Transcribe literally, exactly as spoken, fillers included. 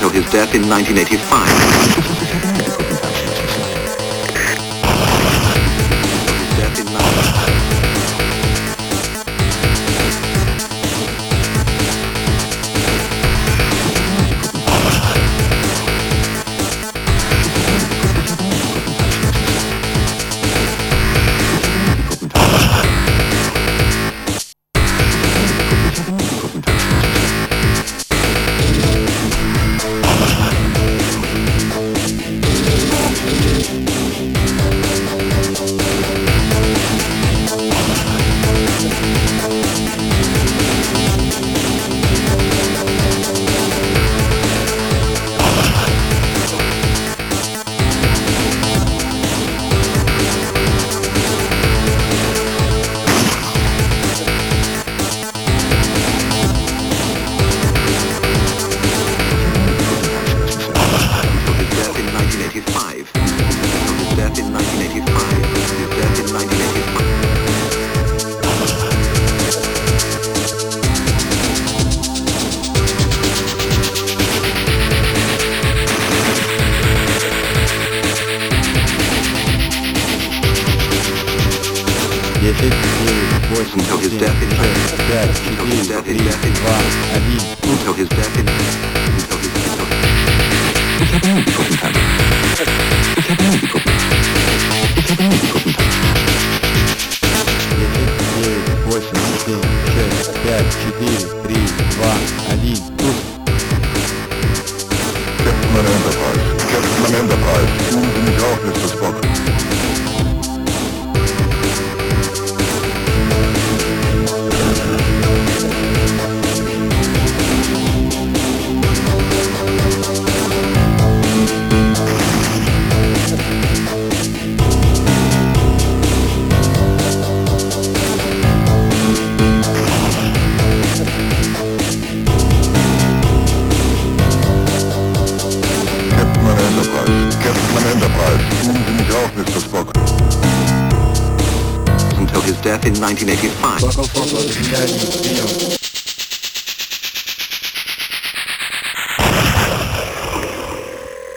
until his death in nineteen eighty-five. десять, девять, восемь, семь, шесть, пять, четыре, три, два, один. Until his death in until his десять, девять, восемь, семь, шесть, пять, четыре, три, два, один. Captain Enterprise, Captain Enterprise, rufen Sie mich auf, Mister Spock. until his death in nineteen eighty-five. Foco, foco, desviar, прием.